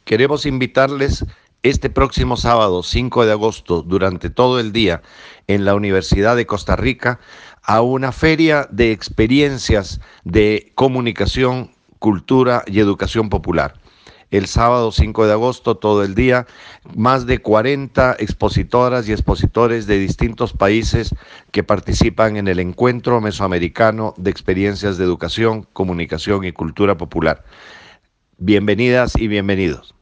Queremos invitarles este próximo sábado, 5 de agosto, durante todo el día, en la Universidad de Costa Rica, a una feria de experiencias de comunicación, cultura y educación popular. El sábado 5 de agosto, todo el día, más de 40 expositoras y expositores de distintos países que participan en el Encuentro Mesoamericano de Experiencias de Educación, Comunicación y Cultura Popular. Bienvenidas y bienvenidos.